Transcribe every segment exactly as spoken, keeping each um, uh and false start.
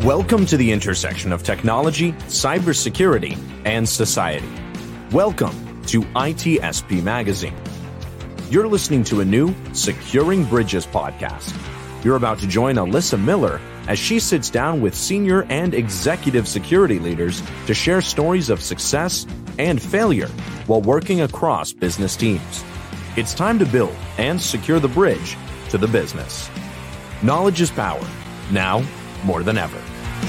Welcome to the intersection of technology, cybersecurity, and society. Welcome to I T S P Magazine. You're listening to a new Securing Bridges podcast. You're about to join Alyssa Miller as she sits down with senior and executive security leaders to share stories of success and failure while working across business teams. It's time to build and secure the bridge to the business. Knowledge is power, now more than ever.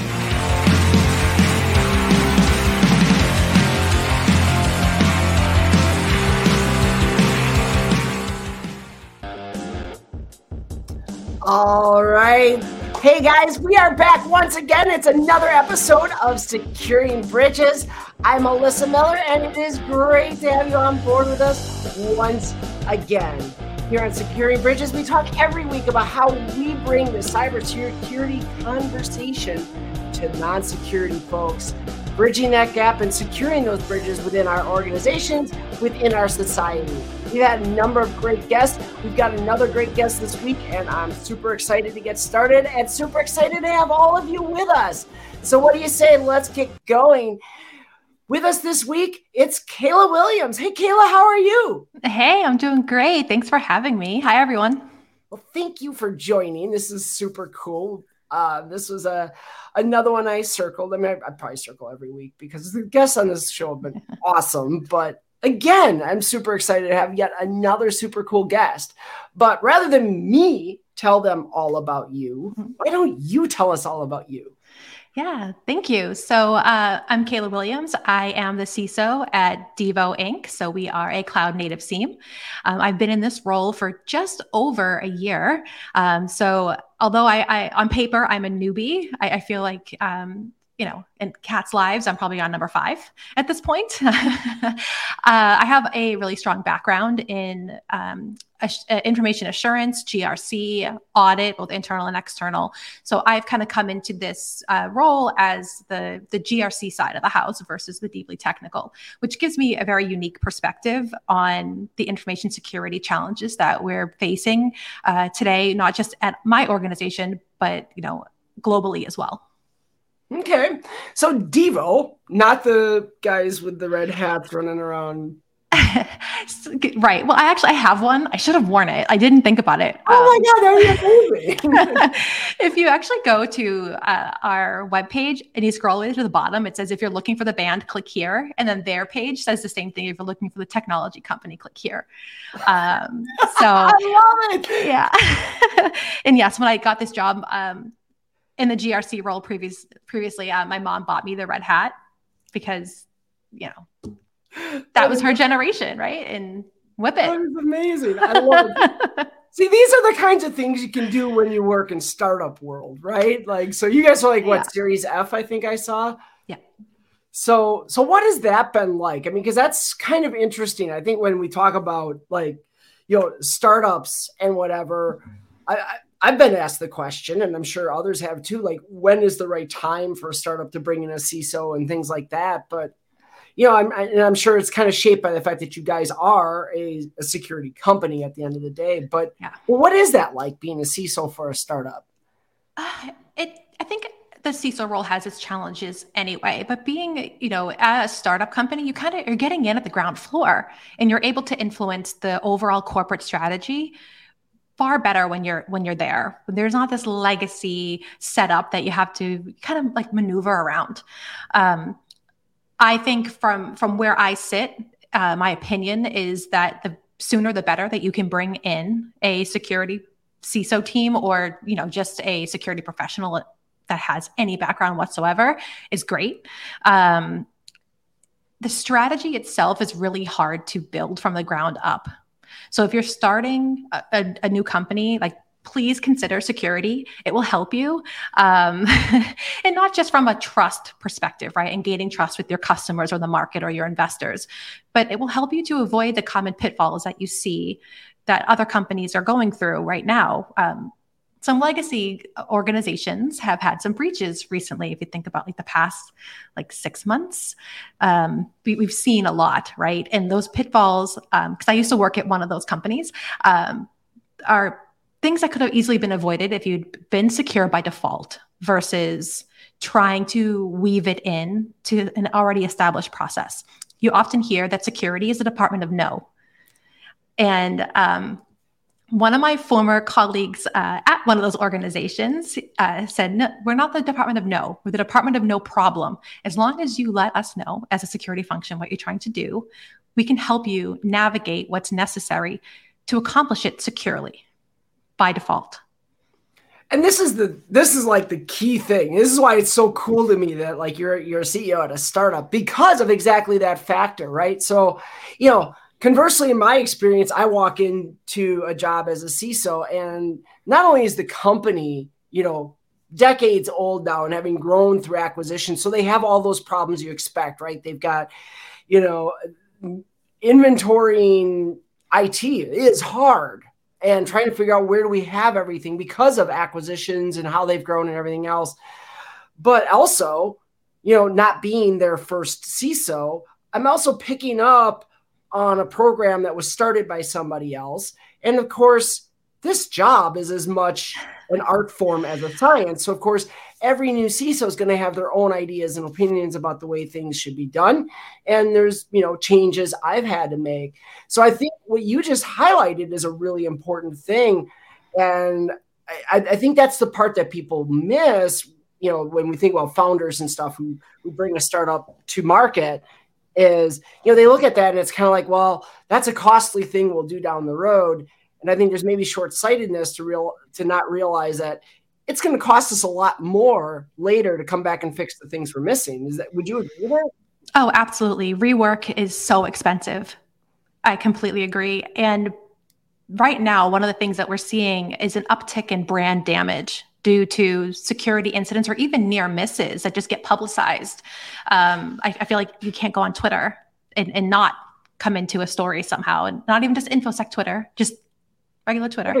All right. Hey guys, we are back once again. It's another episode of Securing Bridges. I'm Alyssa Miller, and it is great to have you on board with us once again. Here on Securing Bridges, we talk every week about how we bring the cybersecurity conversation to non-security folks, bridging that gap and securing those bridges within our organizations, within our society. We've had a number of great guests. We've got another great guest this week, and I'm super excited to get started and super excited to have all of you with us. So what do you say? Let's get going. With us this week, it's Kayla Williams. Hey, Kayla, how are you? Hey, I'm doing great. Thanks for having me. Hi, everyone. Well, thank you for joining. This is super cool. Uh, this was a another one I circled. I mean, I, I probably circle every week because the guests on this show have been awesome. But again, I'm super excited to have yet another super cool guest. But rather than me tell them all about you, why don't you tell us all about you? Yeah, thank you. So uh, I'm Kayla Williams. I am the C I S O at Devo Incorporated. So we are a cloud native S I E M. Um, I've been in this role for just over a year. Um, so although I, I, on paper, I'm a newbie, I, I feel like, um, you know, in cats' lives, I'm probably on number five at this point. uh, I have a really strong background in um, ass- uh, information assurance, G R C, audit, both internal and external. So I've kind of come into this uh, role as the, the G R C side of the house versus the deeply technical, which gives me a very unique perspective on the information security challenges that we're facing uh, today, not just at my organization, but, you know, globally as well. Okay. So Devo, not the guys with the red hats running around. Right. Well, I actually I have one. I should have worn it. I didn't think about it. Oh um, my God, that would be amazing. If you actually go to uh, our webpage and you scroll way to the bottom, it says if you're looking for the band, click here. And then their page says the same thing. If you're looking for the technology company, click here. Um, so I love it. Yeah. And yes, when I got this job, um, in the G R C role previous, previously, uh, my mom bought me the red hat because, you know, that was her generation, right? And whip it. That was amazing. I love it. See, these are the kinds of things you can do when you work in startup world, right? Like, so you guys are like, what, yeah. Series F, I think I saw? Yeah. So, so what has that been like? I mean, because that's kind of interesting. I think when we talk about like, you know, startups and whatever, I, I I've been asked the question, and I'm sure others have too, like, when is the right time for a startup to bring in a C I S O and things like that? But, you know, I'm, and I'm sure it's kind of shaped by the fact that you guys are a, a security company at the end of the day. But yeah. Well, what is that like being a C I S O for a startup? Uh, it, I think the C I S O role has its challenges anyway, but being, you know, a startup company, you kind of are getting in at the ground floor and you're able to influence the overall corporate strategy far better when you're when you're there. There's not this legacy setup that you have to kind of like maneuver around. Um, I think from from where I sit, uh, my opinion is that the sooner the better that you can bring in a security C I S O team or, you know, just a security professional that has any background whatsoever is great. Um, the strategy itself is really hard to build from the ground up. So if you're starting a, a, a new company, like please consider security. It will help you. Um, and not just from a trust perspective, right? And gaining trust with your customers or the market or your investors, but it will help you to avoid the common pitfalls that you see that other companies are going through right now. Um, some legacy organizations have had some breaches recently. If you think about like the past like six months, um, we, we've seen a lot, right? And those pitfalls, um, because I used to work at one of those companies, um, are things that could have easily been avoided if you'd been secure by default. versus trying to weave it in to an already established process. You often hear that security is the department of no. And um, one of my former colleagues uh, at one of those organizations uh, said, no, we're not the department of no, we're the department of no problem. As long as you let us know as a security function what you're trying to do, we can help you navigate what's necessary to accomplish it securely by default. And this is the this is like the key thing. This is why it's so cool to me that like you're you're a C E O at a startup, because of exactly that factor, right? So, you know, conversely, in my experience, I walk into a job as a C I S O, and not only is the company, you know, decades old now and having grown through acquisition, so they have all those problems you expect, right? They've got, you know, inventorying I T is hard, and trying to figure out where do we have everything because of acquisitions and how they've grown and everything else. But also, you know, not being their first C I S O, I'm also picking up on a program that was started by somebody else. And of course, this job is as much an art form as a science. So of course, every new C I S O is going to have their own ideas and opinions about the way things should be done. And there's, you know, changes I've had to make. So I think what you just highlighted is a really important thing. And I, I think that's the part that people miss, you know, when we think about founders and stuff who, who bring a startup to market. Is, you know, they look at that and it's kind of like, well, that's a costly thing we'll do down the road. And I think there's maybe short-sightedness to real to not realize that it's going to cost us a lot more later to come back and fix the things we're missing. Is that, would you agree with that? Oh, absolutely. Rework is so expensive. I completely agree. And right now, one of the things that we're seeing is an uptick in brand damage due to security incidents or even near misses that just get publicized. Um, I, I feel like you can't go on Twitter and, and not come into a story somehow, and not even just InfoSec Twitter, just regular Twitter.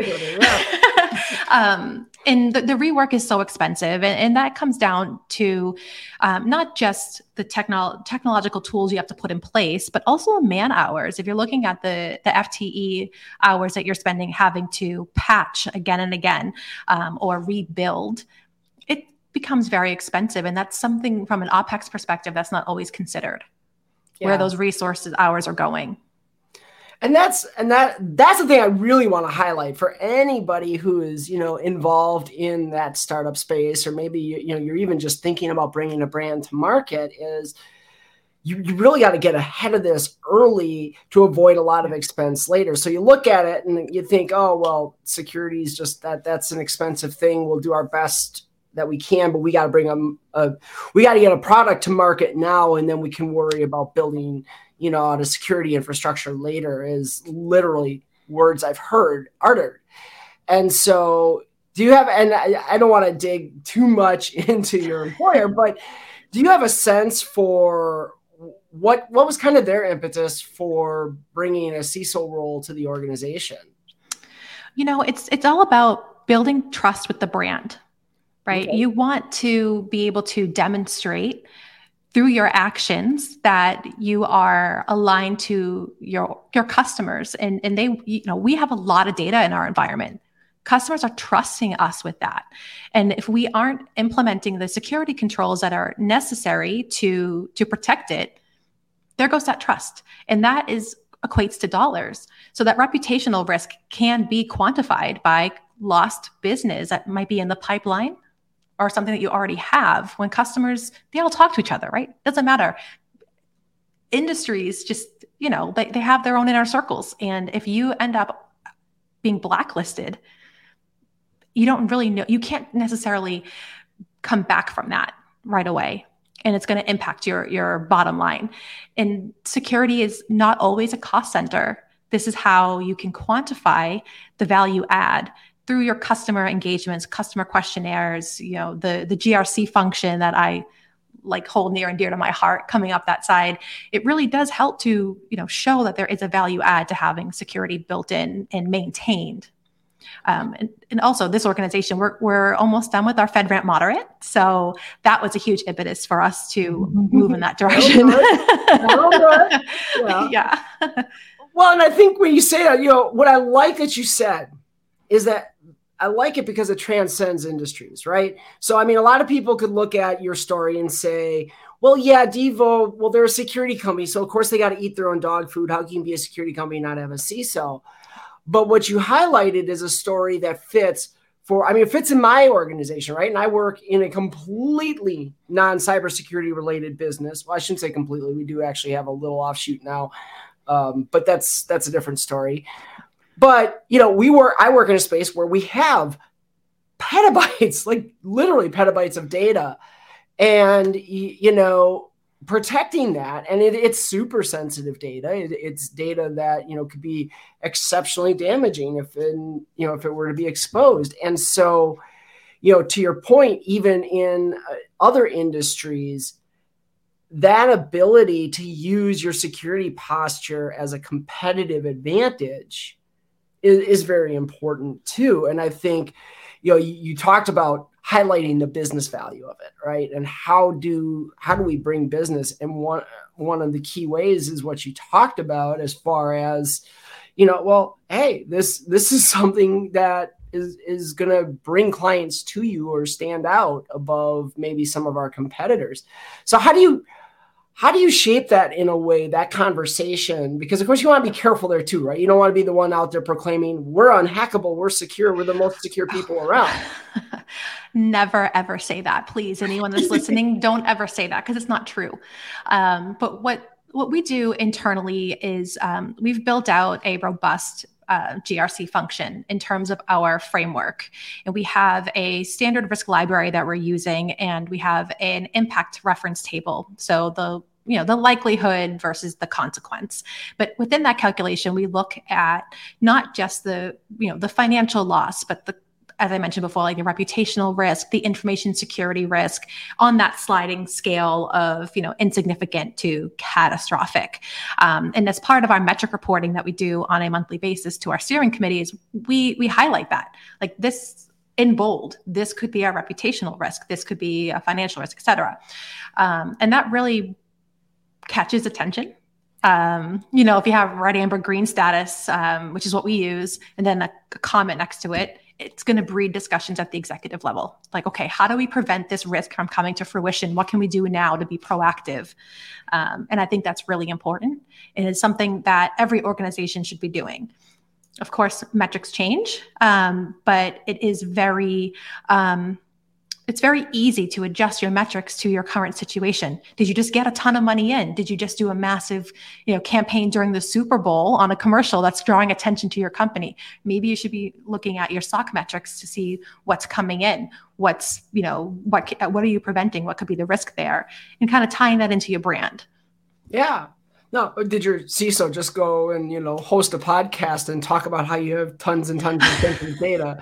um, and the, the rework is so expensive. And, and that comes down to um, not just the technol- technological tools you have to put in place, but also man hours. If you're looking at the, the F T E hours that you're spending having to patch again and again um, or rebuild, it becomes very expensive. And that's something from an OpEx perspective that's not always considered, yeah. where those resources hours are going. And that's and that that's the thing I really want to highlight for anybody who is, you know, involved in that startup space, or maybe, you know, you're even just thinking about bringing a brand to market, is you, you really got to get ahead of this early to avoid a lot of expense later. So you look at it and you think, oh, well, security is just that that's an expensive thing. We'll do our best that we can, but we got to bring a, a we got to get a product to market now, and then we can worry about building, you know, on a security infrastructure later, is literally words I've heard uttered. And so do you have, and I, I don't want to dig too much into your employer, but do you have a sense for what, what was kind of their impetus for bringing a C I S O role to the organization? You know, it's, it's all about building trust with the brand, right? Okay. You want to be able to demonstrate through your actions that you are aligned to your, your customers. And, and they, you know, we have a lot of data in our environment. Customers are trusting us with that. And if we aren't implementing the security controls that are necessary to, to protect it, there goes that trust. And that is equates to dollars. So that reputational risk can be quantified by lost business that might be in the pipeline, or something that you already have. When customers, they all talk to each other, right? Doesn't matter. Industries just, you know, they, they have their own inner circles. And if you end up being blacklisted, you don't really know, you can't necessarily come back from that right away. And it's going to impact your, your bottom line. And security is not always a cost center. This is how you can quantify the value add through your customer engagements, customer questionnaires, you know, the, the G R C function that I like hold near and dear to my heart coming up that side. It really does help to, you know, show that there is a value add to having security built in and maintained. Um, and, and also this organization, we're, we're almost done with our FedRAMP moderate. So that was a huge impetus for us to move in that direction. yeah. yeah. Well, and I think when you say that, you know, what I like that you said is that I like it because it transcends industries, right? So, I mean, a lot of people could look at your story and say, well, yeah, Devo, well, they're a security company. So, of course, they got to eat their own dog food. How can you be a security company and not have a C I S O? But what you highlighted is a story that fits for, I mean, it fits in my organization, right? And I work in a completely non-cybersecurity related business. Well, I shouldn't say completely. We do actually have a little offshoot now, um, but that's that's a different story. But, you know, we work, I work in a space where we have petabytes, like literally petabytes of data, and, you know, protecting that. And it, it's super sensitive data. It, it's data that, you know, could be exceptionally damaging if, in, you know, if it were to be exposed. And so, you know, to your point, even in other industries, that ability to use your security posture as a competitive advantage is, is very important too. And I think, you know, you, you talked about highlighting the business value of it, right? And how do how do we bring business? And one one of the key ways is what you talked about, as far as, you know, well, hey, this this is something that is is going to bring clients to you or stand out above maybe some of our competitors. So how do you How do you shape that in a way, that conversation? Because, of course, you want to be careful there, too, right? You don't want to be the one out there proclaiming, we're unhackable, we're secure, we're the most secure people around. Never, ever say that. Please, anyone that's listening, don't ever say that, because it's not true. Um, but what, what we do internally is um, we've built out a robust Uh, G R C function in terms of our framework. And we have a standard risk library that we're using, and we have an impact reference table. So the you know, the likelihood versus the consequence. But within that calculation, we look at not just the, you know, the financial loss, but the, as I mentioned before, like the reputational risk, the information security risk on that sliding scale of, you know, insignificant to catastrophic. Um, and as part of our metric reporting that we do on a monthly basis to our steering committees, we we highlight that. Like this in bold, this could be a reputational risk, this could be a financial risk, et cetera. Um, and that really catches attention. Um, you know, if you have red, amber, green status, um, which is what we use, and then a, a comment next to it, it's going to breed discussions at the executive level. Like, okay, how do we prevent this risk from coming to fruition? What can we do now to be proactive? Um, and I think that's really important. And it's something that every organization should be doing. Of course, metrics change, um, but it is very, um, it's very easy to adjust your metrics to your current situation. Did you just get a ton of money in? Did you just do a massive, you know, campaign during the Super Bowl on a commercial that's drawing attention to your company? Maybe you should be looking at your S O C metrics to see what's coming in. What's, you know, what, what are you preventing? What could be the risk there? And kind of tying that into your brand. Yeah. No, did your C I S O just go and, you know, host a podcast and talk about how you have tons and tons of sensitive data?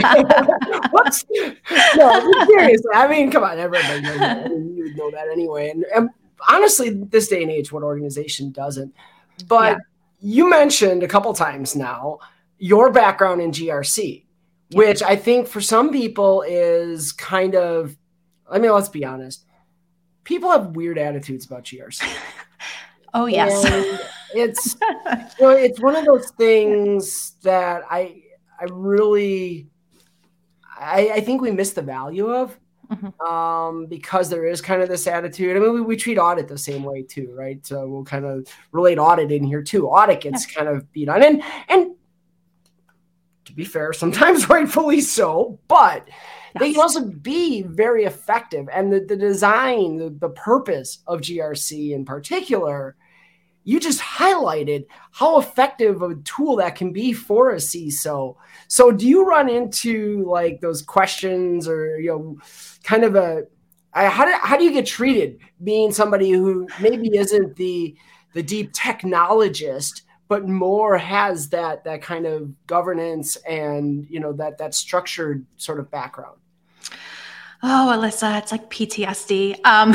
Whoops. No, seriously. I mean, come on, everybody knows that. I mean, you would know that anyway. And, and honestly, this day and age, what organization doesn't? But yeah. You mentioned a couple times now your background in G R C, yeah. Which I think for some people is kind of, I mean, let's be honest. People have weird attitudes about G R C. Oh, yes. And it's, you know, it's one of those things that I, I really, I, I think we miss the value of, mm-hmm. um, because there is kind of this attitude. I mean, we, we treat audit the same way too, right? So we'll kind of relate audit in here too. Audit gets yeah. kind of beat on, and, and to be fair, sometimes rightfully so, but yes. They can also be very effective. And the, the design, the, the purpose of G R C in particular, you just highlighted how effective a tool that can be for a C I S O. So do you run into like those questions or, you know, kind of a, how do, how do you get treated being somebody who maybe isn't the, the deep technologist, but more has that, that kind of governance and, you know, that, that structured sort of background? Oh, Alyssa, it's like P T S D. Um, um,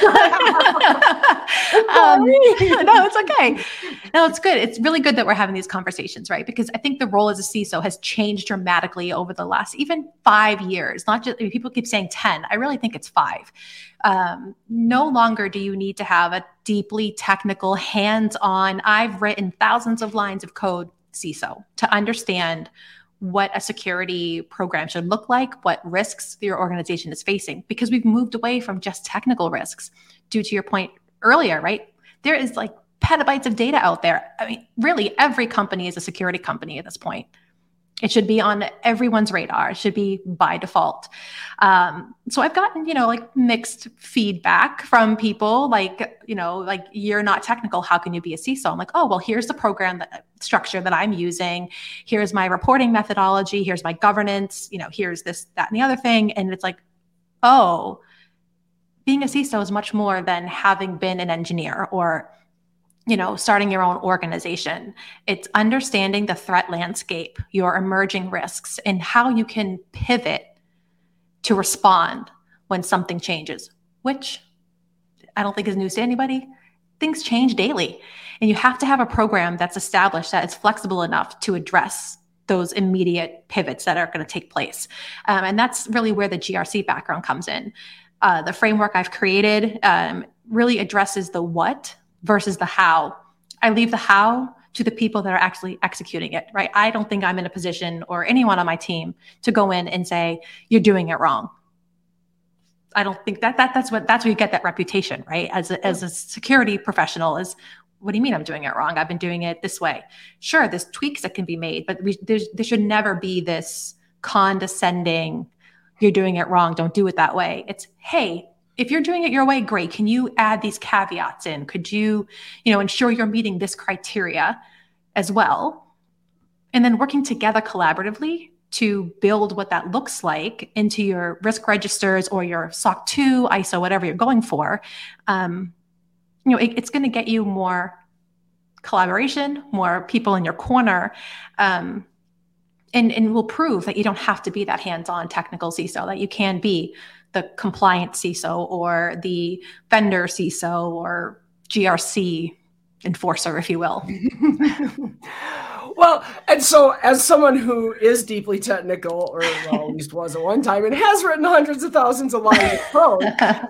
no, it's okay. No, it's good. It's really good that we're having these conversations, right? Because I think the role as a C I S O has changed dramatically over the last even five years. Not just, I mean, people keep saying ten. I really think it's five. Um, no longer do you need to have a deeply technical, hands-on, I've written thousands of lines of code C I S O to understand what a security program should look like, what risks your organization is facing, because we've moved away from just technical risks due to your point earlier, right? There is like petabytes of data out there. I mean, really every company is a security company at this point. It should be on everyone's radar. It should be by default. Um, so I've gotten, you know, like mixed feedback from people like, you know, like you're not technical. How can you be a C I S O? I'm like, oh, well, here's the program that, structure that I'm using. Here's my reporting methodology. Here's my governance. You know, here's this, that, and the other thing. And it's like, oh, being a C I S O is much more than having been an engineer or you know, starting your own organization. It's understanding the threat landscape, your emerging risks, and how you can pivot to respond when something changes, which I don't think is news to anybody. Things change daily. And you have to have a program that's established that is flexible enough to address those immediate pivots that are going to take place. Um, and that's really where the G R C background comes in. Uh, the framework I've created um, really addresses the what versus the how. I leave the how to the people that are actually executing it, right? I don't think I'm in a position or anyone on my team to go in and say, you're doing it wrong. I don't think that, that that's what, that's where you get that reputation, right? As a, as a security professional is, what do you mean I'm doing it wrong? I've been doing it this way. Sure, there's tweaks that can be made, but we, there's, there should never be this condescending, you're doing it wrong, don't do it that way. It's, hey, if you're doing it your way, great. Can you add these caveats in? Could you, you know, ensure you're meeting this criteria as well? And then working together collaboratively to build what that looks like into your risk registers or your S O C two, I S O, whatever you're going for. Um, you know, it, it's going to get you more collaboration, more people in your corner, um, and, and will prove that you don't have to be that hands-on technical C I S O, that you can be the compliance C I S O or the vendor C I S O or G R C enforcer, if you will. Well, and so as someone who is deeply technical, or well, at least was at one time, and has written hundreds of thousands of lines of code,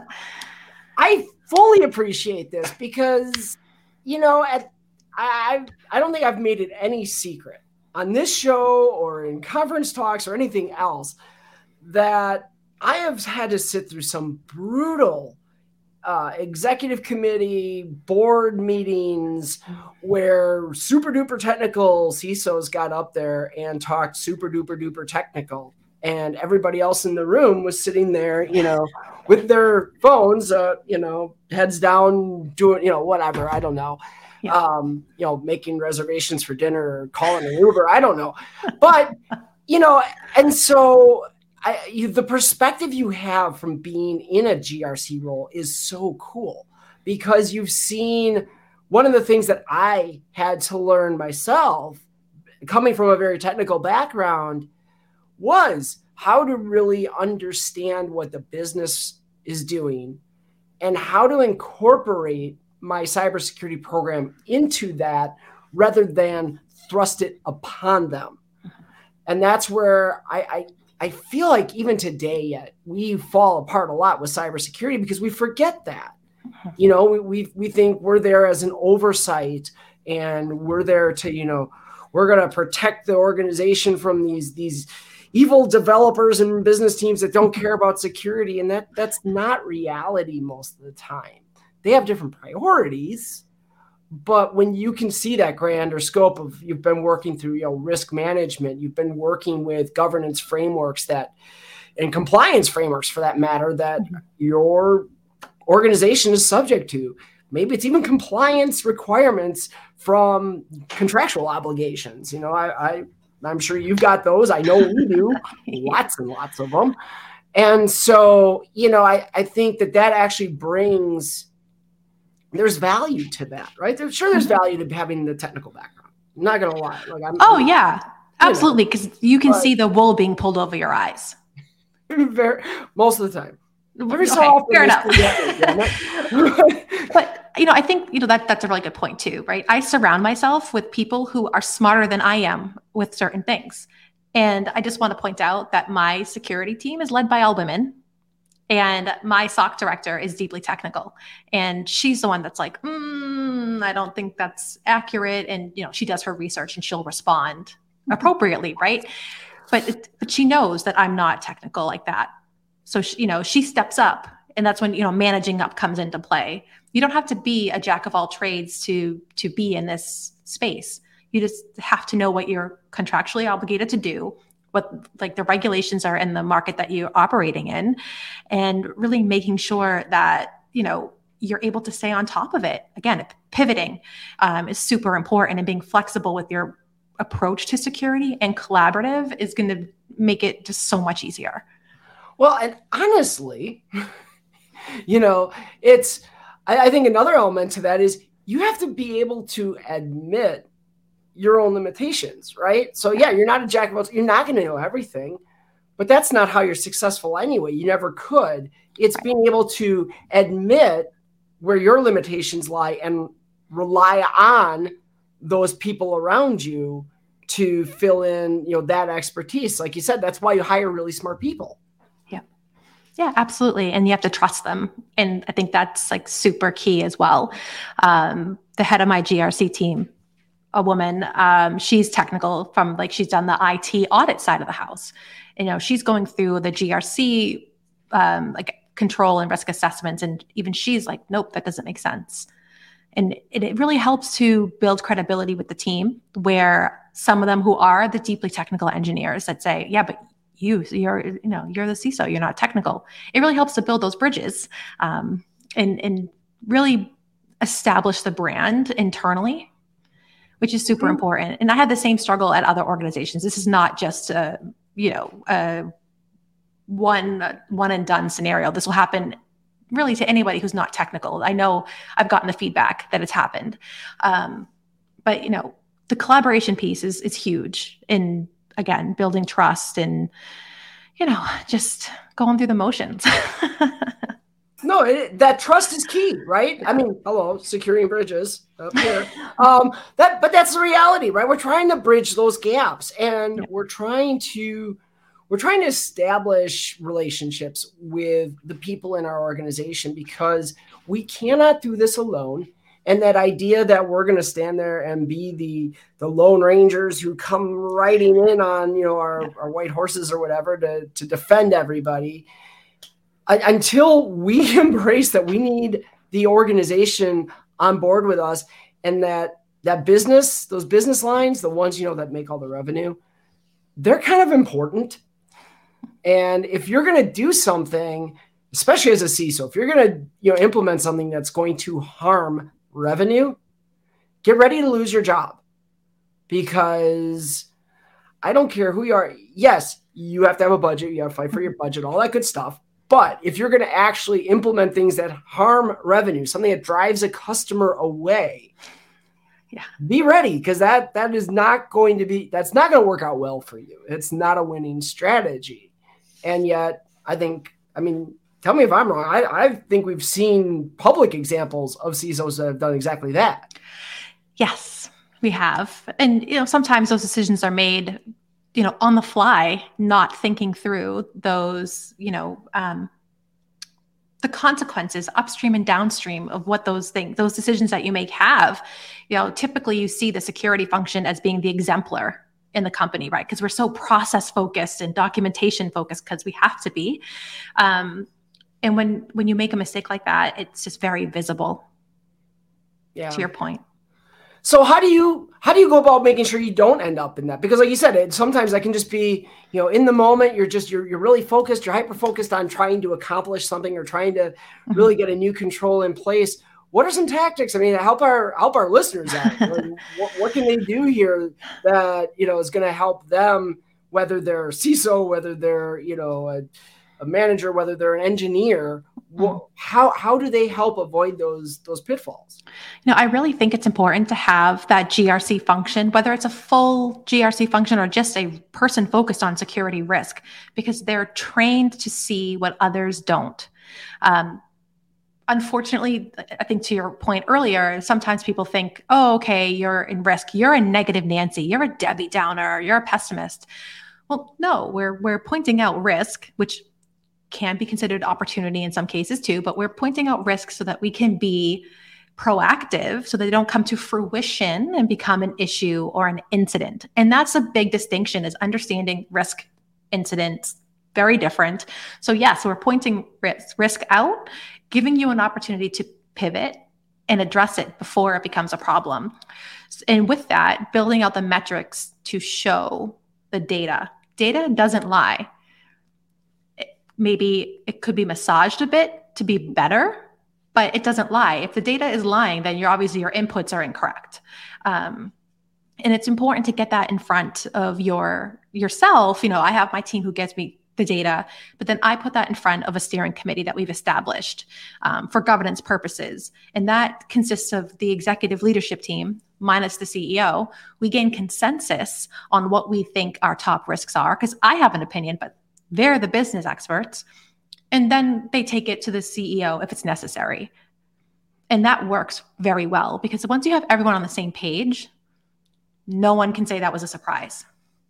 I fully appreciate this because, you know, at, I I don't think I've made it any secret on this show or in conference talks or anything else that I have had to sit through some brutal uh, executive committee board meetings where super duper technical C I S Os got up there and talked super duper duper technical. And everybody else in the room was sitting there, you know, with their phones, uh, you know, heads down, doing, you know, whatever. I don't know. Yeah. Um, you know, making reservations for dinner or calling an Uber. I don't know. But, you know, and so I, you, the perspective you have from being in a G R C role is so cool because you've seen one of the things that I had to learn myself coming from a very technical background was how to really understand what the business is doing and how to incorporate my cybersecurity program into that rather than thrust it upon them. And that's where I, I I feel like even today yet we fall apart a lot with cybersecurity because we forget that. You know, we we, we think we're there as an oversight and we're there to, you know, we're going to protect the organization from these these evil developers and business teams that don't care about security. And that that's not reality most of the time. They have different priorities. But when you can see that grander scope of you've been working through, you know, risk management, you've been working with governance frameworks that, and compliance frameworks for that matter, that your organization is subject to. Maybe it's even compliance requirements from contractual obligations. You know, I, I I'm sure you've got those. I know we do, lots and lots of them. And so, you know, I, I think that that actually brings. There's value to that, right? There's sure there's value to having the technical background. I'm not gonna lie. Like I'm, oh yeah, absolutely, because you, you can but, see the wool being pulled over your eyes. Very, most of the time. Every okay, so often, fair enough. But you know, I think you know that that's a really good point too, right? I surround myself with people who are smarter than I am with certain things, and I just want to point out that my security team is led by all women. And my S O C director is deeply technical. And she's the one that's like, mm, I don't think that's accurate. And, you know, she does her research and she'll respond appropriately, right? But it, but she knows that I'm not technical like that. So, she, you know, she steps up, and that's when, you know, managing up comes into play. You don't have to be a jack of all trades to to be in this space. You just have to know what you're contractually obligated to do, what like the regulations are in the market that you're operating in, and really making sure that, you know, you're able to stay on top of it. Again, pivoting um, is super important, and being flexible with your approach to security and collaborative is going to make it just so much easier. Well, and honestly, you know, it's, I, I think another element to that is you have to be able to admit your own limitations, right? So yeah, you're not a jack of all, you're not going to know everything, but that's not how you're successful anyway. You never could. It's being able to admit where your limitations lie and rely on those people around you to fill in, you know, that expertise. Like you said, that's why you hire really smart people. Yeah. Yeah, absolutely. And you have to trust them. And I think that's like super key as well. Um, the head of my G R C team, a woman, um, she's technical from like, she's done the I T audit side of the house. You know, she's going through the G R C, um, like control and risk assessments. And even she's like, nope, that doesn't make sense. And it, it really helps to build credibility with the team, where some of them who are the deeply technical engineers that say, yeah, but you, you're, you know, you're the C I S O, you're not technical. It really helps to build those bridges, um, and, and really establish the brand internally, which is super mm-hmm. important. And I had the same struggle at other organizations. This is not just a, you know, a one, one and done scenario. This will happen really to anybody who's not technical. I know I've gotten the feedback that it's happened. Um, but, you know, the collaboration piece is, is huge in, again, building trust and, you know, just going through the motions. No, it, that trust is key, right? I mean, hello, securing bridges up here. Um, that, but that's the reality, right? We're trying to bridge those gaps, and yeah. we're trying to we're trying to establish relationships with the people in our organization, because we cannot do this alone. And that idea that we're going to stand there and be the the Lone Rangers who come riding in on, you know, our, our white horses or whatever to to defend everybody. Until we embrace that we need the organization on board with us, and that that business, those business lines, the ones, you know, that make all the revenue, they're kind of important. And if you're going to do something, especially as a C I S O, if you're going to, you know, implement something that's going to harm revenue, get ready to lose your job, because I don't care who you are. Yes, you have to have a budget. You have to fight for your budget, all that good stuff. But if you're going to actually implement things that harm revenue, something that drives a customer away, yeah, be ready, because that that is not going to be, that's not going to work out well for you. It's not a winning strategy. And yet, I think, I mean, tell me if I'm wrong. I, I think we've seen public examples of C I S Os that have done exactly that. Yes, we have. And, you know, sometimes those decisions are made, you know, on the fly, not thinking through those, you know, um, the consequences upstream and downstream of what those things, those decisions that you make have. You know, typically you see the security function as being the exemplar in the company, right? Because we're so process focused and documentation focused, because we have to be. Um, and when when you make a mistake like that, it's just very visible. Yeah. To your point. So how do you how do you go about making sure you don't end up in that? Because like you said, it sometimes that can just be, you know, in the moment, you're just you're you're really focused, you're hyper focused on trying to accomplish something or trying to mm-hmm. really get a new control in place. What are some tactics? I mean, help our help our listeners out. what, what can they do here that, you know, is going to help them, whether they're C I S O, whether they're, you know, a, a manager, whether they're an engineer? Well, how how do they help avoid those those pitfalls? You know, I really think it's important to have that G R C function, whether it's a full G R C function or just a person focused on security risk, because they're trained to see what others don't. Um, unfortunately, I think to your point earlier, sometimes people think, oh, okay, you're in risk. You're a negative Nancy. You're a Debbie Downer. You're a pessimist. Well, no, we're we're pointing out risk, which can be considered opportunity in some cases too, but we're pointing out risks so that we can be proactive so they don't come to fruition and become an issue or an incident. And that's a big distinction, is understanding risk, incidents, very different. So yes, we're pointing risk, risk out, giving you an opportunity to pivot and address it before it becomes a problem. And with that, building out the metrics to show the data. Data doesn't lie. It, maybe it could be massaged a bit to be better, but it doesn't lie. If the data is lying, then you're obviously your inputs are incorrect. Um, and it's important to get that in front of your yourself. You know, I have my team who gets me the data, but then I put that in front of a steering committee that we've established um, for governance purposes. And that consists of the executive leadership team minus the C E O. We gain consensus on what we think our top risks are, because I have an opinion, but they're the business experts. And then they take it to the C E O if it's necessary. And that works very well, because once you have everyone on the same page, no one can say that was a surprise.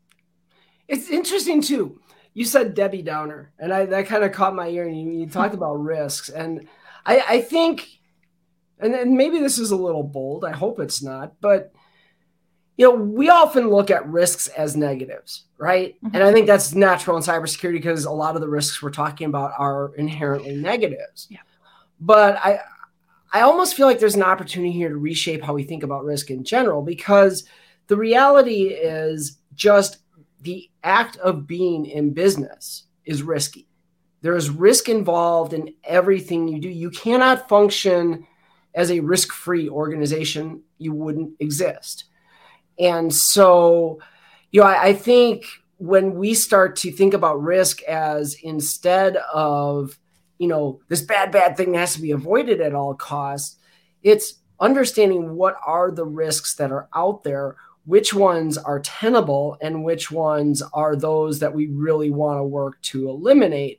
It's interesting too. You said Debbie Downer, and I, that kind of caught my ear. And you, you talked about risks, and I, I think, and, and maybe this is a little bold. I hope it's not, but you know, we often look at risks as negatives, right? Mm-hmm. And I think that's natural in cybersecurity, because a lot of the risks we're talking about are inherently negatives. Yeah. But I, I almost feel like there's an opportunity here to reshape how we think about risk in general, because the reality is just the act of being in business is risky. There is risk involved in everything you do. You cannot function as a risk-free organization. You wouldn't exist. And so, you know, I, I think when we start to think about risk as, instead of, you know, this bad, bad thing that has to be avoided at all costs, it's understanding what are the risks that are out there, which ones are tenable, and which ones are those that we really want to work to eliminate.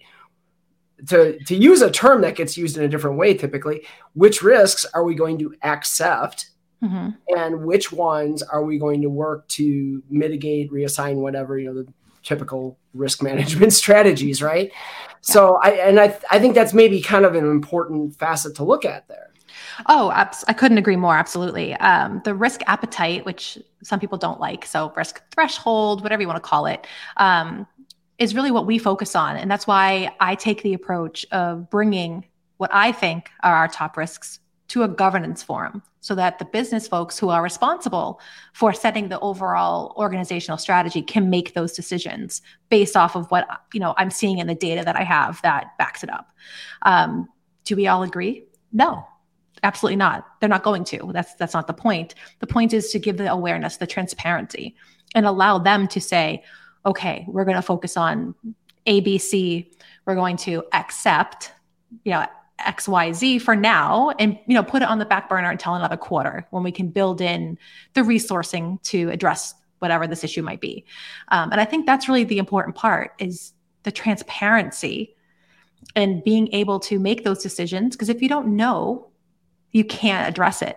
To, to use a term that gets used in a different way typically, which risks are we going to accept? Mm-hmm. And which ones are we going to work to mitigate, reassign, whatever, you know, the typical risk management strategies, right? Yeah. So I, and I, I think that's maybe kind of an important facet to look at there. Oh, abs- I couldn't agree more. Absolutely. Um, the risk appetite, which some people don't like, so risk threshold, whatever you want to call it, um, is really what we focus on. And that's why I take the approach of bringing what I think are our top risks to a governance forum, so that the business folks who are responsible for setting the overall organizational strategy can make those decisions based off of what, you know, I'm seeing in the data that I have that backs it up. Um, do we all agree? No. Absolutely not. They're not going to. That's that's not the point. The point is to give the awareness, the transparency, and allow them to say, okay, we're going to focus on A, B, C. We're going to accept, you know, X, Y, Z for now, and, you know, put it on the back burner until another quarter when we can build in the resourcing to address whatever this issue might be. Um, and I think that's really the important part, is the transparency and being able to make those decisions. Because if you don't know, you can't address it.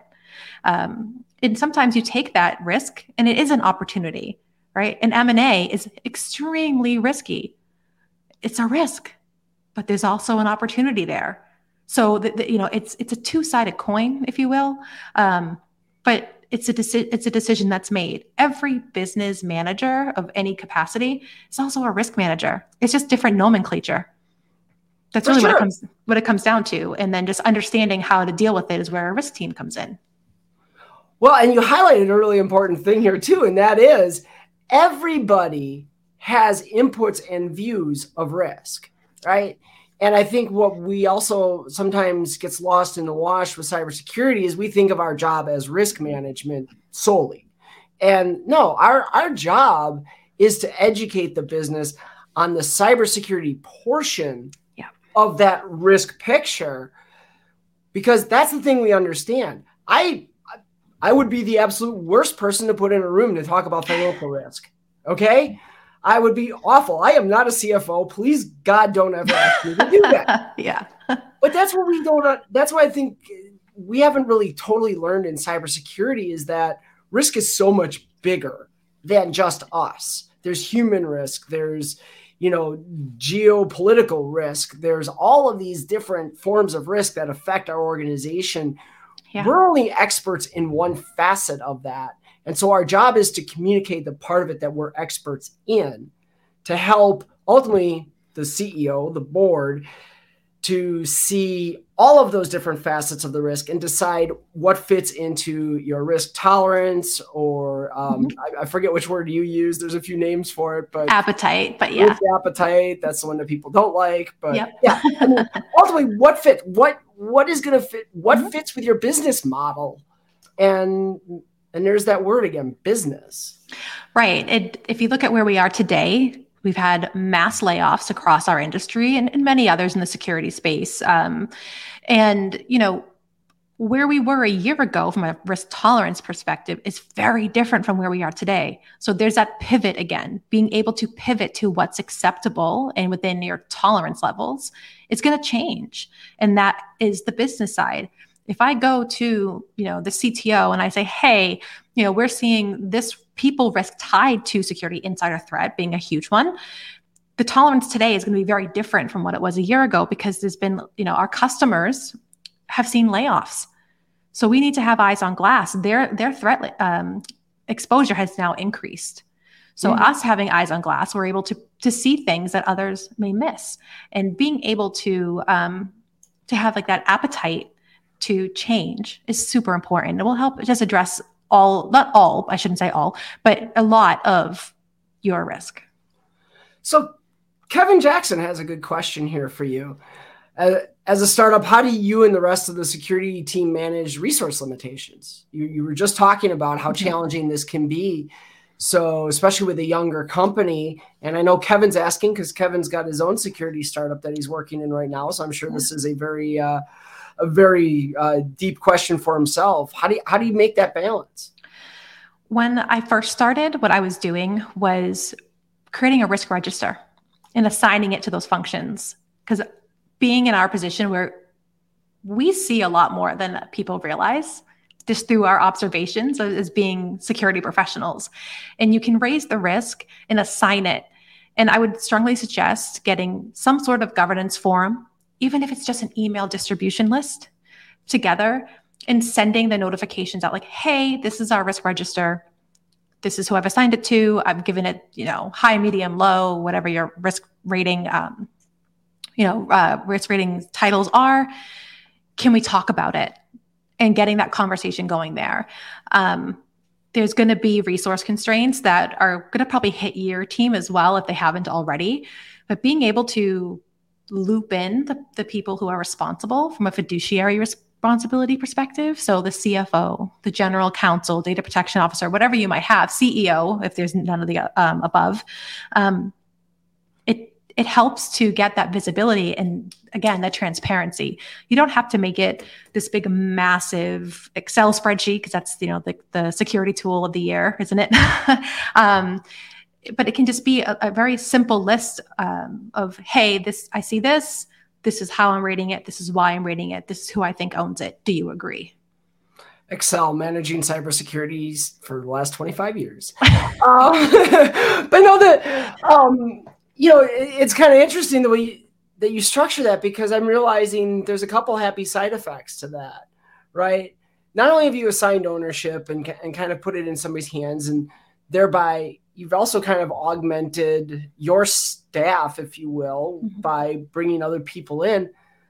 Um, and sometimes you take that risk and it is an opportunity, right? And M and A is extremely risky. It's a risk, but there's also an opportunity there. So, the, the, you know, it's it's a two-sided coin, if you will. Um, but it's a deci- it's a decision that's made. Every business manager of any capacity is also a risk manager. It's just different nomenclature. That's really sure. what it comes what it comes down to. And then just understanding how to deal with it is where a risk team comes in. Well, and you highlighted a really important thing here too, and that is everybody has inputs and views of risk, right? And I think what we also sometimes gets lost in the wash with cybersecurity is we think of our job as risk management solely. And no, our, our job is to educate the business on the cybersecurity portion yeah. of that risk picture, because that's the thing we understand. I I would be the absolute worst person to put in a room to talk about financial risk. Okay? I would be awful. I am not a C F O. Please, God, don't ever ask me to do that. yeah. But that's what we don't, that's why I think we haven't really totally learned in cybersecurity, is that risk is so much bigger than just us. There's human risk. There's, you know, geopolitical risk. There's all of these different forms of risk that affect our organization, Yeah. we're only experts in one facet of that. And so our job is to communicate the part of it that we're experts in to help ultimately the C E O, the board, to see all of those different facets of the risk and decide what fits into your risk tolerance or um, mm-hmm. I, I forget which word you use. There's a few names for it, but appetite, but yeah. Risk appetite. That's the one that people don't like, but yep. yeah, I mean, ultimately what fit, what, what is going to fit, what mm-hmm. fits with your business model. And, and there's that word again, business. Right. It, if you look at where we are today, we've had mass layoffs across our industry and, and many others in the security space. Um, and, you know, where we were a year ago from a risk tolerance perspective is very different from where we are today. So there's that pivot again, being able to pivot to what's acceptable and within your tolerance levels is going to change. And that is the business side. If I go to, you know, the C T O and I say, hey, you know, we're seeing this people risk tied to security insider threat being a huge one. The tolerance today is going to be very different from what it was a year ago because there's been, you know, our customers have seen layoffs. So we need to have eyes on glass. Their, their threat um, exposure has now increased. So mm-hmm. us having eyes on glass, we're able to, to see things that others may miss, and being able to, um, to have like that appetite to change is super important. It will help just address all, not all, I shouldn't say all, but a lot of your risk. So Kevin Jackson has a good question here for you. Uh, as a startup, how do you and the rest of the security team manage resource limitations? You, you were just talking about how challenging this can be. So especially with a younger company, and I know Kevin's asking because Kevin's got his own security startup that he's working in right now. So I'm sure this is a very, uh, a very uh, deep question for himself. How do you, how do you make that balance? When I first started, what I was doing was creating a risk register and assigning it to those functions. Because being in our position where we see a lot more than people realize, just through our observations as being security professionals, and you can raise the risk and assign it. And I would strongly suggest getting some sort of governance forum, even if it's just an email distribution list together, and sending the notifications out like, hey, this is our risk register. This is who I've assigned it to. I've given it, you know, high, medium, low, whatever your risk rating, um, you know, uh, risk rating titles are. Can we talk about it? And getting that conversation going there. Um, there's going to be resource constraints that are going to probably hit your team as well if they haven't already. But being able to loop in the, the people who are responsible from a fiduciary responsibility perspective. So the C F O, the general counsel, data protection officer, whatever you might have, C E O, if there's none of the um, above, um, it it helps to get that visibility and, again, that transparency. You don't have to make it this big, massive Excel spreadsheet because that's, you know, the, the security tool of the year, isn't it? um, but it can just be a, a very simple list um, of, hey, this I see this. This is how I'm rating it. This is why I'm rating it. This is who I think owns it. Do you agree? Excel, managing cybersecurity for the last twenty-five years. um, but no, that, um, you know, it, it's kind of interesting the way you, that you structure that, because I'm realizing there's a couple happy side effects to that, right? Not only have you assigned ownership and, and kind of put it in somebody's hands, and thereby you've also kind of augmented your staff, if you will, mm-hmm. by bringing other people in.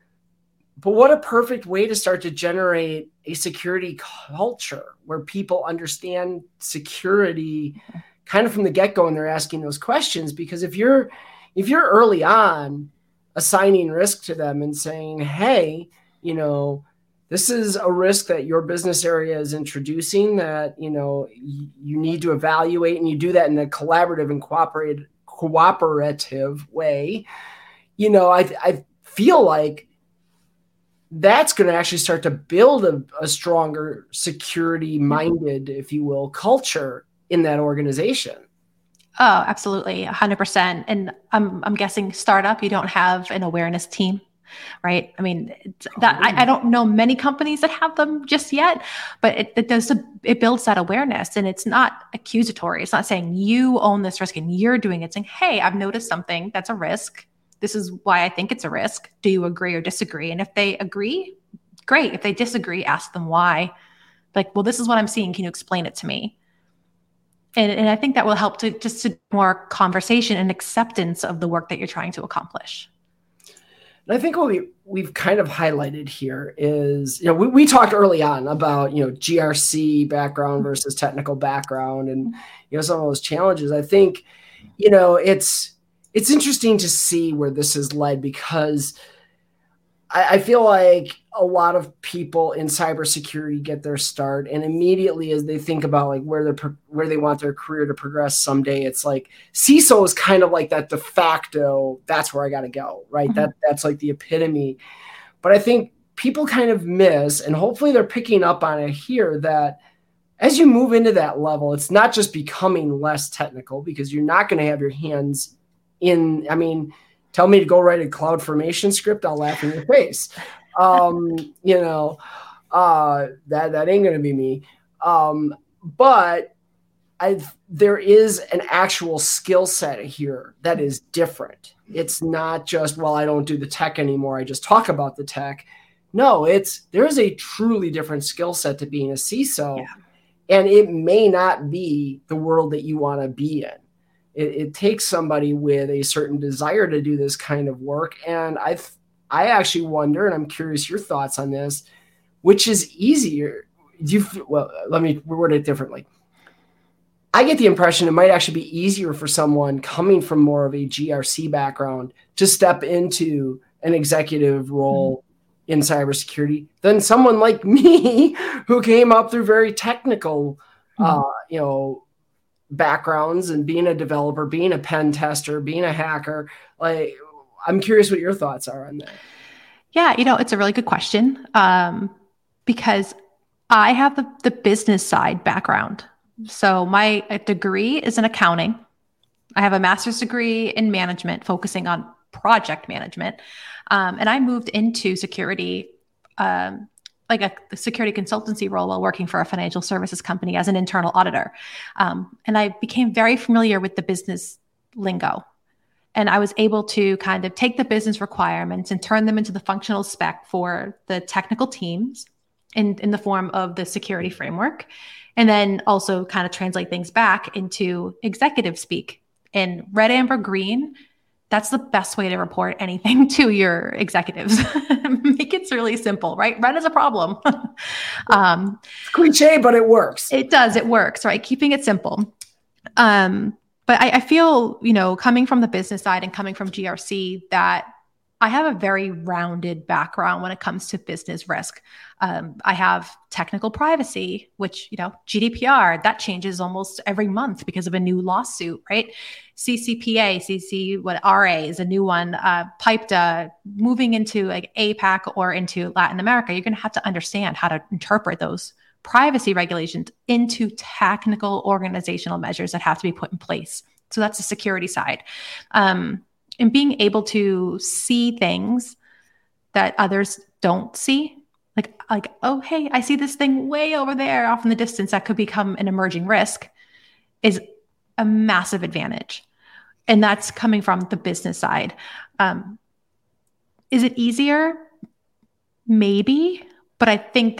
But what a perfect way to start to generate a security culture where people understand security kind of from the get-go and they're asking those questions. Because if you're if you're early on assigning risk to them and saying, hey, you know, this is a risk that your business area is introducing that, you know, y- you need to evaluate, and you do that in a collaborative and cooperative cooperative way, you know, I I feel like that's going to actually start to build a, a stronger security-minded, if you will, culture in that organization. Oh, absolutely. one hundred percent. And I'm I'm guessing startup, you don't have an awareness team, right? I mean, that I, I don't know many companies that have them just yet, but it, it does, it builds that awareness, and it's not accusatory. It's not saying you own this risk and you're doing it. It's saying, hey, I've noticed something that's a risk. This is why I think it's a risk. Do you agree or disagree? And if they agree, great. If they disagree, ask them why. Like, well, this is what I'm seeing. Can you explain it to me? And, and I think that will help to just to more conversation and acceptance of the work that you're trying to accomplish. And I think what we, we've kind of highlighted here is, you know, we, we talked early on about, you know, G R C background versus technical background and, you know, some of those challenges. I think, you know, it's, it's interesting to see where this has led, because I, I feel like a lot of people in cybersecurity get their start, and immediately as they think about like where they're, where they want their career to progress someday, it's like C I S O is kind of like that de facto, that's where I got to go, right? Mm-hmm. That that's like the epitome. But I think people kind of miss, and hopefully they're picking up on it here, that as you move into that level, it's not just becoming less technical, because you're not going to have your hands in, I mean, tell me to go write a cloud formation script, I'll laugh in your face. Um, you know, uh, that, that ain't going to be me. Um, but I, there is an actual skill set here that is different. It's not just, well, I don't do the tech anymore, I just talk about the tech. No, it's, there's a truly different skill set to being a C I S O. Yeah. And it may not be the world that you want to be in. It, it takes somebody with a certain desire to do this kind of work. And I I actually wonder, and I'm curious your thoughts on this, which is easier? Do you, well, let me word it differently. I get the impression it might actually be easier for someone coming from more of a G R C background to step into an executive role mm-hmm. in cybersecurity than someone like me who came up through very technical, mm-hmm. uh, you know, backgrounds and being a developer, being a pen tester, being a hacker. Like, I'm curious what your thoughts are on that. Yeah, you know, it's a really good question um, because I have the, the business side background. So my degree is in accounting. I have a master's degree in management, focusing on project management. Um, and I moved into security, um, like a, a security consultancy role while working for a financial services company as an internal auditor. Um, and I became very familiar with the business lingo. And I was able to kind of take the business requirements and turn them into the functional spec for the technical teams in, in the form of the security framework. And then also kind of translate things back into executive speak. In red, amber, green, that's the best way to report anything to your executives. Make it really simple, right? Red is a problem. um, it's cliche, but it works. It does. It works, right? Keeping it simple. Um, But I, I feel, you know, coming from the business side and coming from G R C, that I have a very rounded background when it comes to business risk. Um, I have technical privacy, which, you know, G D P R, that changes almost every month because of a new lawsuit, right? C C P A, C C, what R A is a new one. Uh, PIPEDA, moving into like APAC or into Latin America, you're going to have to understand how to interpret those privacy regulations into technical organizational measures that have to be put in place. So that's the security side. Um, and being able to see things that others don't see, like, like, oh, hey, I see this thing way over there off in the distance that could become an emerging risk, is a massive advantage. And that's coming from the business side. Um, is it easier? Maybe, but I think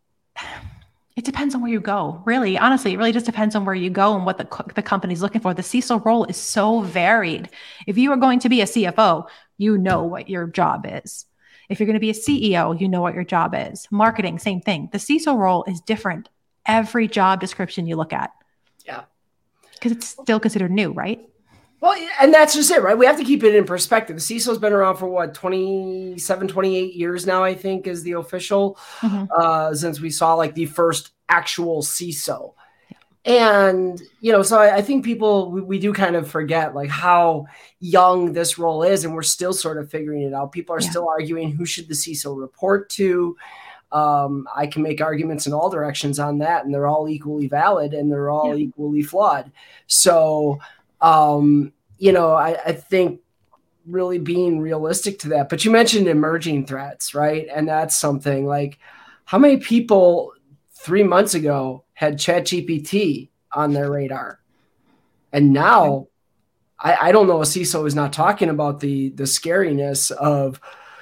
it depends on where you go. Really, honestly, it really just depends on where you go and what the, the company's looking for. The C I S O role is so varied. If you are going to be a C F O, you know what your job is. If you're going to be a C E O, you know what your job is. Marketing, same thing. The C I S O role is different every job description you look at. Yeah. Because it's still considered new, right? Well, and that's just it, right? We have to keep it in perspective. The C I S O has been around for what, twenty-seven, twenty-eight years now, I think, is the official, mm-hmm. uh, since we saw like the first actual C I S O. Yeah. And, you know, so I, I think people, we, we do kind of forget like how young this role is, and we're still sort of figuring it out. People are yeah. still arguing who should the C I S O report to. Um, I can make arguments in all directions on that, and they're all equally valid and they're all yeah. equally flawed. So, Um, you know, I, I think really being realistic to that, but you mentioned emerging threats, right? And that's something like, how many people three months ago had ChatGPT on their radar? And now I, I don't know, a C I S O is not talking about the, the scariness of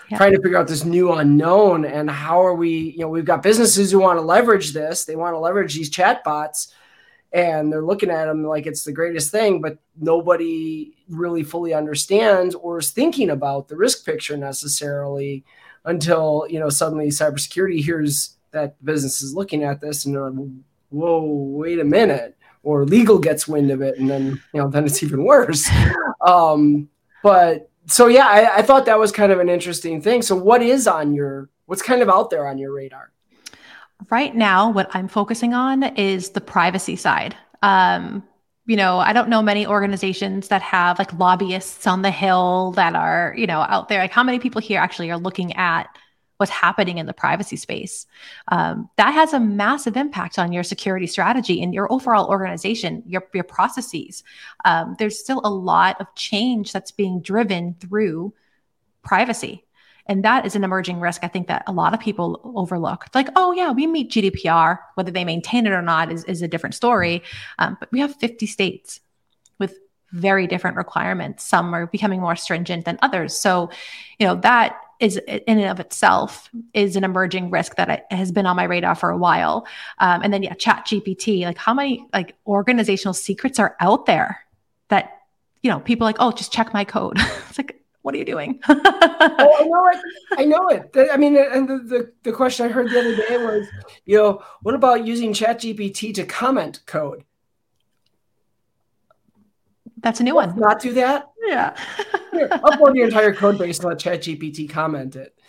yeah. trying to figure out this new unknown and how are we, you know, we've got businesses who want to leverage this. They want to leverage these chatbots and they're looking at them like it's the greatest thing, but nobody really fully understands or is thinking about the risk picture necessarily until, you know, suddenly cybersecurity hears that the business is looking at this and they're like, whoa, wait a minute, or legal gets wind of it. And then, you know, then it's even worse. Um, but so, yeah, I, I thought that was kind of an interesting thing. So what is on your, what's kind of out there on your radar? Right now, what I'm focusing on is the privacy side. Um, you know, I don't know many organizations that have like lobbyists on the Hill that are, you know, out there. Like how many people here actually are looking at what's happening in the privacy space? Um, that has a massive impact on your security strategy and your overall organization, your, your processes. Um, there's still a lot of change that's being driven through privacy. And that is an emerging risk, I think, that a lot of people overlook. It's like, oh, yeah, we meet G D P R. Whether they maintain it or not is, is a different story. Um, but we have fifty states with very different requirements. Some are becoming more stringent than others. So, you know, that is in and of itself is an emerging risk that I, has been on my radar for a while. Um, and then, yeah, Chat G P T, like how many like organizational secrets are out there that, you know, people are like, oh, just check my code. It's like, what are you doing? Oh, I know it. I know it. I mean, and the, the, the question I heard the other day was, you know, what about using Chat G P T to comment code? That's a new Let's one. Not do that? Yeah. Here, upload the entire code base and let Chat G P T comment it.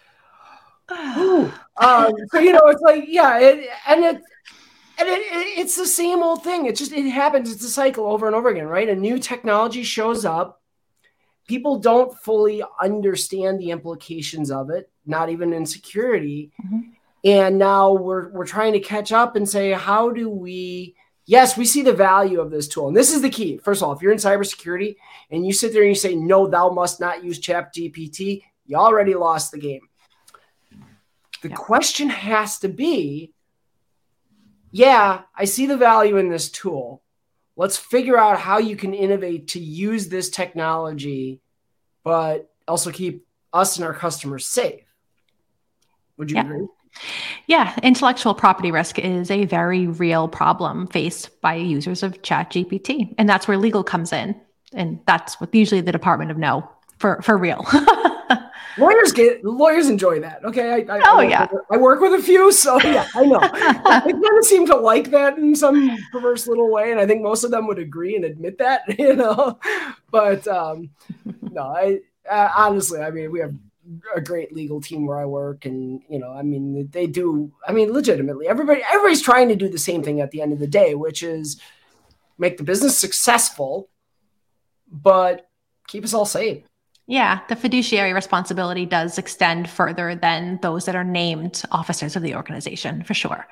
Ooh. Um, so, you know, it's like, yeah, it, and it, and it, it, it's the same old thing. It just, it happens. It's a cycle over and over again, right? A new technology shows up. People don't fully understand the implications of it, not even in security. Mm-hmm. And now we're we're trying to catch up and say, how do we, yes, we see the value of this tool. And this is the key. First of all, if you're in cybersecurity and you sit there and you say, no, thou must not use Chat G P T, you already lost the game. The yeah. question has to be, yeah, I see the value in this tool. Let's figure out how you can innovate to use this technology, but also keep us and our customers safe. Would you yeah. agree? Yeah. Intellectual property risk is a very real problem faced by users of Chat G P T. And that's where legal comes in. And that's what usually the Department of No for, for real. Lawyers get lawyers enjoy that. Okay. I, I, oh, I yeah. With, I work with a few. So, yeah, I know. They kind of seem to like that in some perverse little way. And I think most of them would agree and admit that, you know. But um, no, I uh, honestly, I mean, we have a great legal team where I work. And, you know, I mean, they do. I mean, legitimately, everybody, everybody's trying to do the same thing at the end of the day, which is make the business successful, but keep us all safe. Yeah, the fiduciary responsibility does extend further than those that are named officers of the organization, for sure.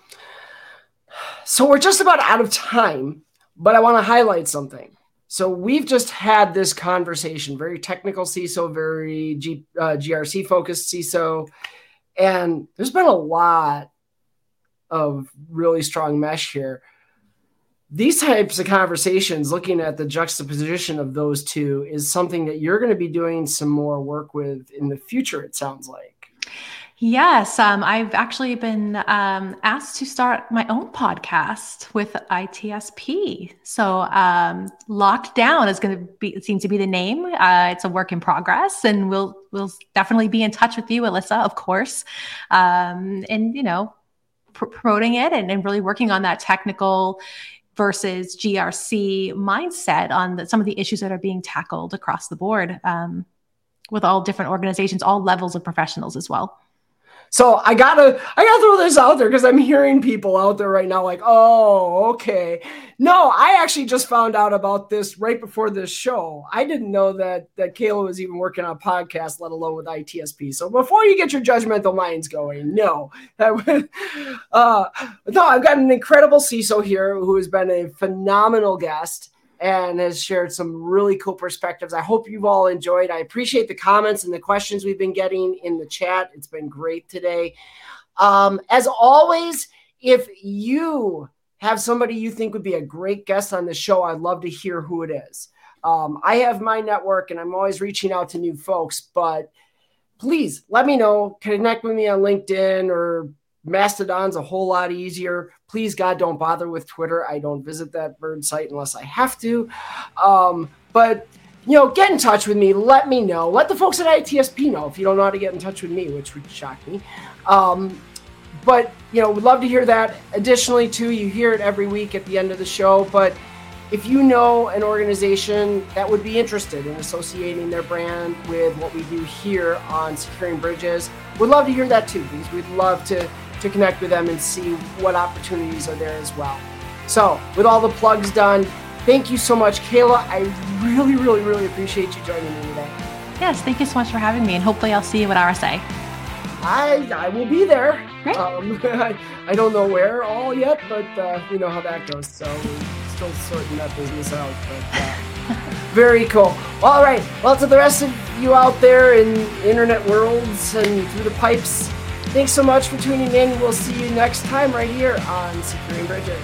So we're just about out of time, but I want to highlight something. So we've just had this conversation, very technical C I S O, very G, uh, G R C-focused C I S O, and there's been a lot of really strong mesh here. These types of conversations, looking at the juxtaposition of those two, is something that you're going to be doing some more work with in the future, it sounds like. Yes, um, I've actually been um, asked to start my own podcast with I T S P. So um, Locked Down is going to be, it seems to be the name. Uh, it's a work in progress, and we'll we'll definitely be in touch with you, Alyssa, of course, um, and you know, pr- promoting it and, and really working on that technical versus G R C mindset on the, some of the issues that are being tackled across the board um, with all different organizations, all levels of professionals as well. So I gotta, I gotta throw this out there because I'm hearing people out there right now like, oh, okay. No, I actually just found out about this right before this show. I didn't know that that Kayla was even working on a podcast, let alone with I T S P. So before you get your judgmental minds going, no, that, uh, no, I've got an incredible C I S O here who has been a phenomenal guest and has shared some really cool perspectives. I hope you've all enjoyed. I appreciate the comments and the questions we've been getting in the chat. It's been great today. Um, as always, if you have somebody you think would be a great guest on the show, I'd love to hear who it is. Um, I have my network and I'm always reaching out to new folks, but please let me know. Connect with me on LinkedIn, or Mastodon's a whole lot easier. Please, God, don't bother with Twitter. I don't visit that bird site unless I have to. Um, but, you know, get in touch with me. Let me know. Let the folks at I T S P know if you don't know how to get in touch with me, which would shock me. Um, but, you know, we'd love to hear that. Additionally, too, you hear it every week at the end of the show. But if you know an organization that would be interested in associating their brand with what we do here on Securing Bridges, we'd love to hear that too, because we'd love to, to connect with them and see what opportunities are there as well. So with all the plugs done, thank you so much, Kayla. I really, really, really appreciate you joining me today. Yes, thank you so much for having me, and hopefully I'll see you at R S A. I I will be there. Great. Um, I, I don't know where all yet, but uh, you know how that goes. So we're still sorting that business out. But uh, very cool. All right. Well, to the rest of you out there in internet worlds and through the pipes, thanks so much for tuning in. We'll see you next time right here on Securing Bridges.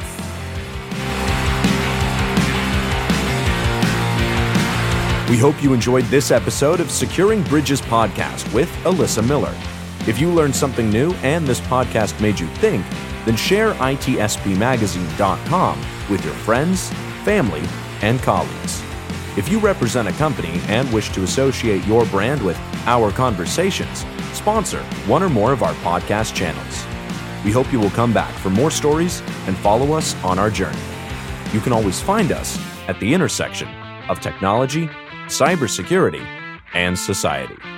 We hope you enjoyed this episode of Securing Bridges podcast with Alyssa Miller. If you learned something new and this podcast made you think, then share I T S P magazine dot com with your friends, family, and colleagues. If you represent a company and wish to associate your brand with Our Conversations, sponsor one or more of our podcast channels. We hope you will come back for more stories and follow us on our journey. You can always find us at the intersection of technology, cybersecurity, and society.